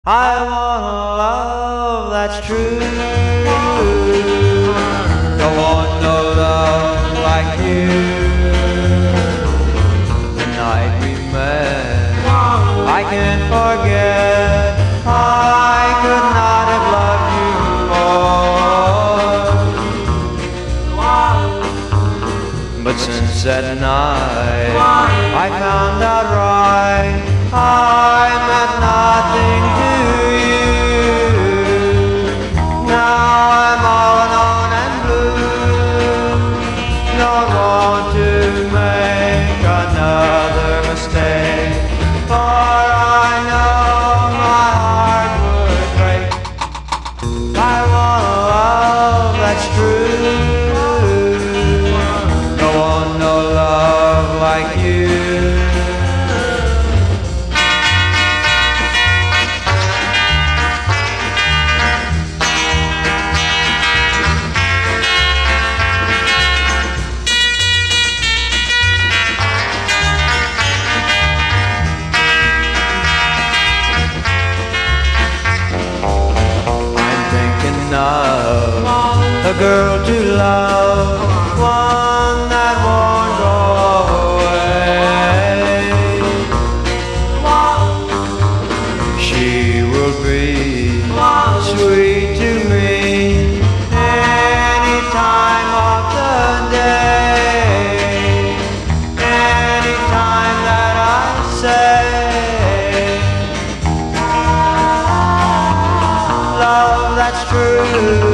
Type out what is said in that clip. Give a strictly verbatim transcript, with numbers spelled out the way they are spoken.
I want a love that's true. Don't want no love like you. The night we met, I can't forget. I could not have loved you more. But since that night, I found out right I meant nothing to you. Now I'm all alone and blue. Don't want to make another mistake, for I know my heart would break. I want a love that's true. Don't want no love like you. A girl to love, one that won't go away. She will be sweet to me any time of the day, any time that I say love that's true.